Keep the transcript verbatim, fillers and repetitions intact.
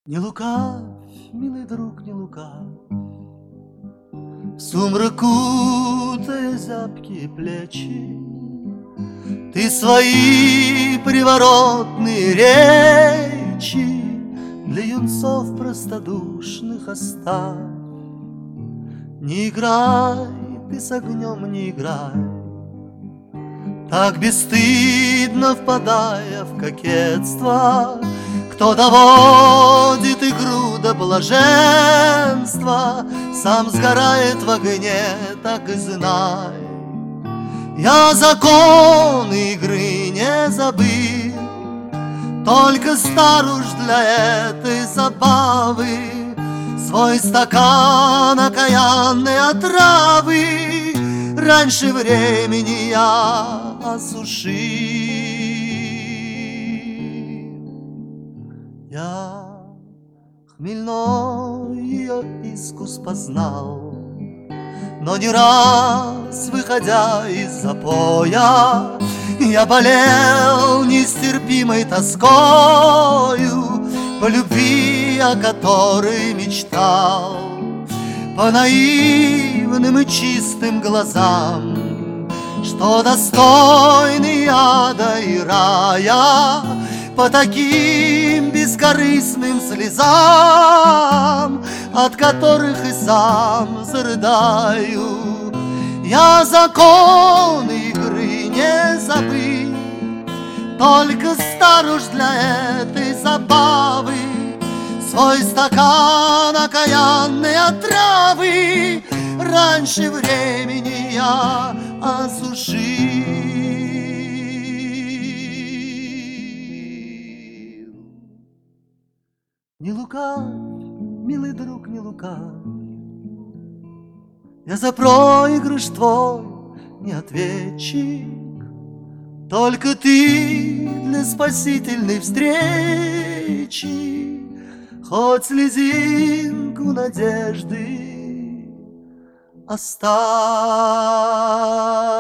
Не лукавь, милый друг, не лукавь, в сумрак кутая зябкие плечи, ты свои приворотные речи для юнцов простодушных оставь. Не играй ты с огнем, не играй, так бесстыдно впадая в кокетство. Кто доводит игру до блаженства, сам сгорает в огне, так и знай. Я законы игры не забыл, только стар уж для этой забавы. Свой стакан окаянной отравы раньше времени я осушил. Я хмельной ее искус познал, но не раз, выходя из запоя, я болел нестерпимой тоскою по любви, о которой мечтал. По наивным и чистым глазам, что достойны ада и рая, по таким бескорыстным слезам, от которых и сам зарыдаю. Я законы игры не забыл, только стар уж для этой забавы. Свой стакан окаянной отравы раньше времени я осушил. Не лукавь, милый друг, не лукавь, я за проигрыш твой не ответчик. Только ты для спасительной встречи хоть слезинку надежды оставь.